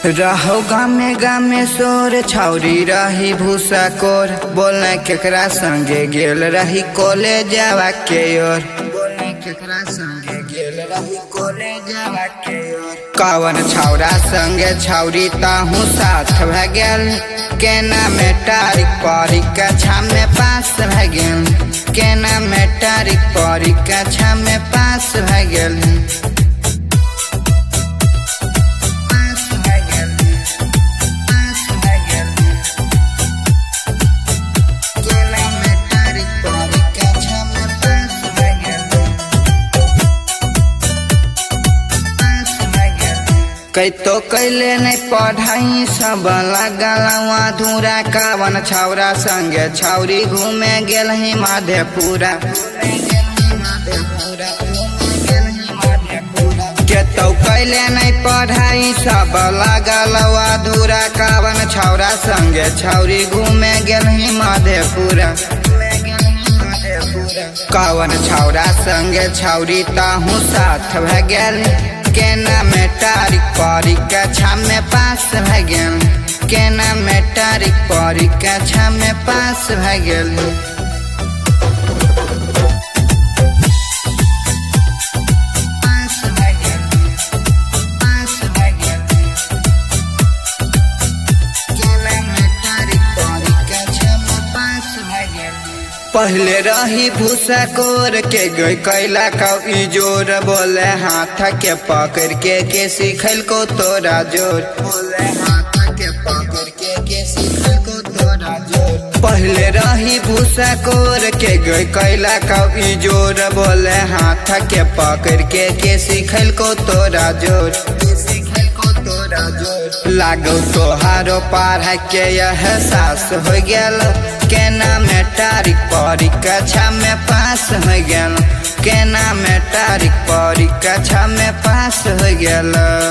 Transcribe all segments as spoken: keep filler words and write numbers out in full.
रहो गामे गामे सोर छौरी रही भूसा कोर बोलने केकरा संगे गेल रही कॉलेजवा के ओर बोलने केकरा संगे गेल रही कॉलेजवा के ओर कवन छौरा संगे छौरी ताहू साथ भ गेल केना में तारीख परीक्षा छाम में पास भ गेल केना में तारीख परीक्षा छाम में पास भ गेल कई तो कैले नहीं पढ़ाई सब लगल अधूरा कावन छौरा संगे छौरी घूमे गेल ही माधेपुरा के तो कैले नहीं पढ़ाई सब लगल अधूरा कावन छौरा संगे छौरी घूमे गेल ही माधेपुरा कावन छौरा संगे छौरी ताहू साथ भ गेल केना में तारीख परीक्षा छाम में पास भ गेल केना में तारीख परीक्षा छाम में पास भ गेल पहले रही भूसा कोर के गई कैला कई जोर बोले हाथ के पकड़ के के सिखल को तोरा जोर बोले हाथ के पकड़ के के सिखल को तोरा जोर पहले रही भूसा कोर के गई कैला कई जोर बोले हाथ के पकड़ के के सिखल को तोरा जोर सिखल को तोरा जोर लागो तोहारो पढ़ाई के एहसास हो गेल केना में तारीख परीक्षा में पास हो गेल केना में तारीख परीक्षा में पास हो गेल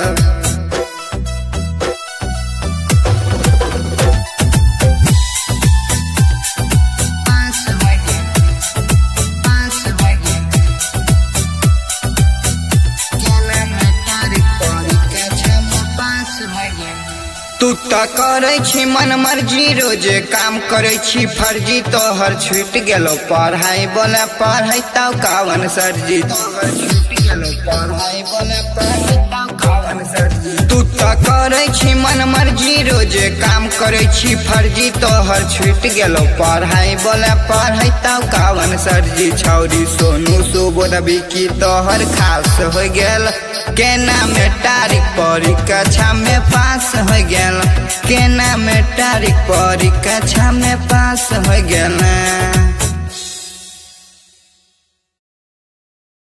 तू तो करे छी मन मर्जी रोजे काम करे छी फर्जी तोहर छूट गेलो पढ़ाई बोले पढ़ाई तब कावन सरजी तोहर छूट गेलो पढ़ाई बोले पढ़ाई तब कावन सरजी तू तो करे छी मन मर्जी रोजे काम करे छी फर्जी तोहर छूट गेलो पढ़ाई बोले पढ़ाई तब कावन सरजी छौरी सोनू सुबोध बिकी तोहर खास हो गेल केना में तारीख परीक्षा में पास हो गेल केना में तारीख परीक्षा में पास हो गेल।